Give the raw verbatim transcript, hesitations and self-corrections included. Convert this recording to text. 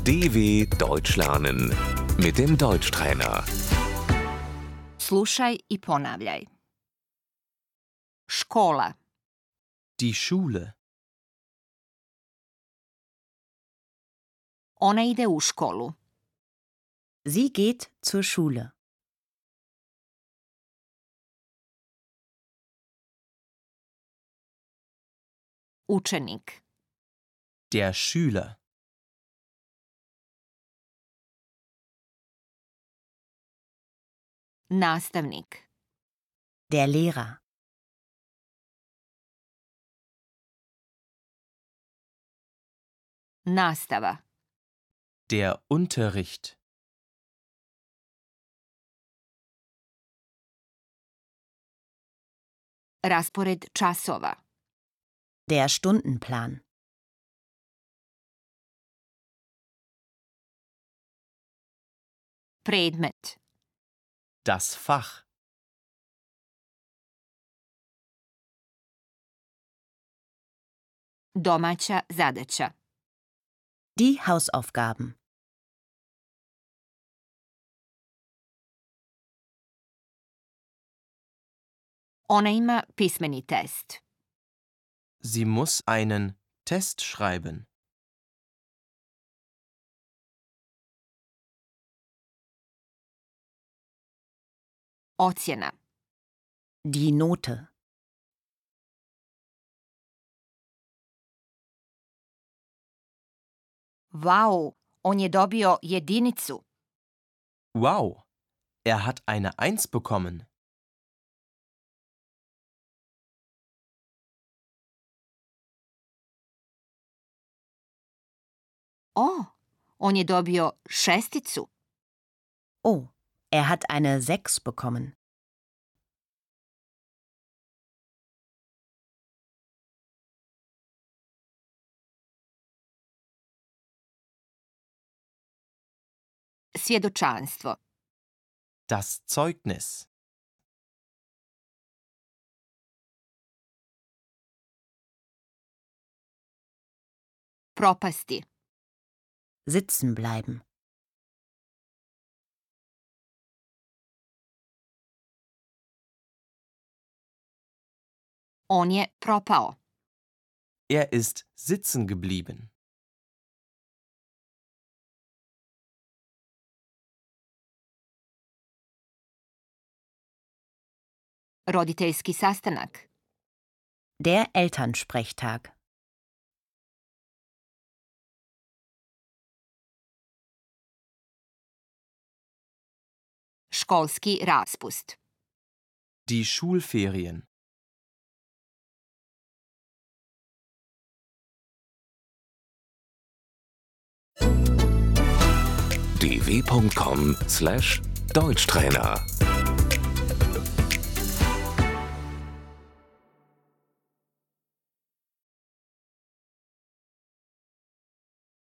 D W Deutsch lernen mit dem Deutschtrainer. Slušaj i ponavljaj. Škola, Die Schule. ona ide u školu. Sie geht zur Schule. Učenik, Der Schüler. nastavnik, Der Lehrer. nastava, Der Unterricht. raspored časova, Der Stundenplan. predmet, Das Fach. domaća zadaća, Die Hausaufgaben. ona ima pismeni test. Sie muss einen Test schreiben. Ocjena, Die Note. vau, on je dobio jedinicu. Wow, er hat eine Eins bekommen. O, on je dobio šesticu. Oh, er hat eine sechs bekommen. Svjedočanstvo, Das Zeugnis. propasti, Sitzen bleiben. on je propao. Er ist sitzen geblieben. Roditeljski sastanak, Der Elternsprechtag. školski raspust, Die Schulferien. d w punkt com slash Deutschtrainer